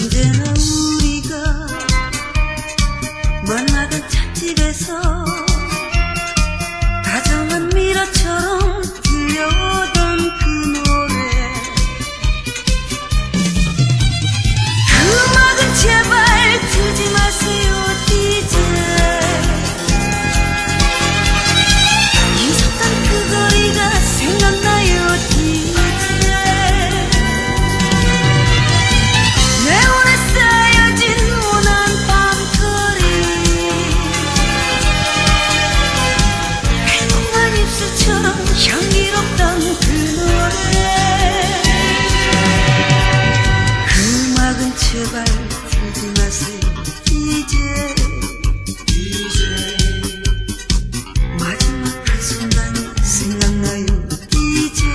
언제나 우리가 만나던 찻집에서 다정한 미라처럼 들려오던 그 노래, 그 음악은 제발 틀지 마세요 DJ. 잊었던 그 거리가 생각나요 DJ. 내 오래 쌓여진 원한 밤거리, 달콤한 입술처럼 향기롭던 그 노래, 그 음악은 제발 틀지 마세요 DJ. 마지막 그 순간이 생각나요 DJ.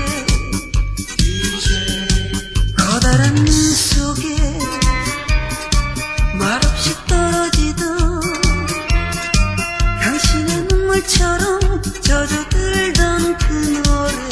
커다란 눈 속에 말없이 떨어지던 당신의 눈물처럼 젖어들던 그 노래,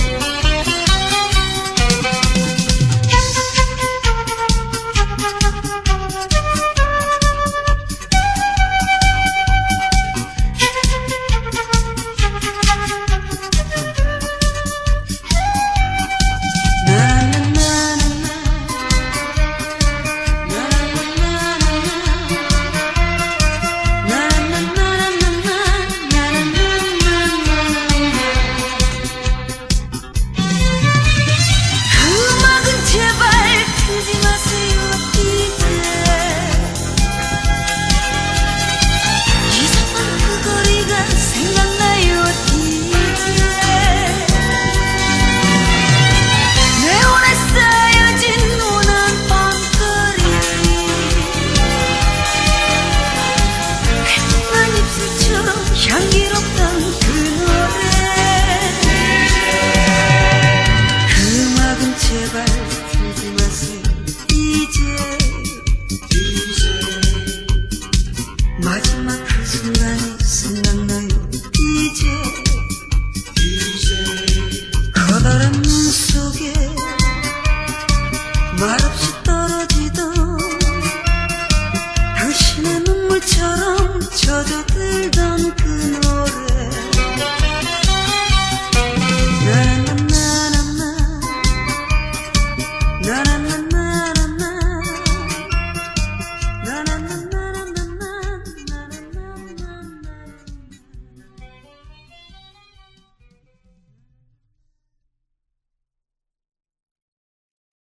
향기롭던 그 노래, 그 음악은 제발 틀지 마세요 DJ. 마지막 그 순간이 생각나요 DJ. 커다란 눈 속에 말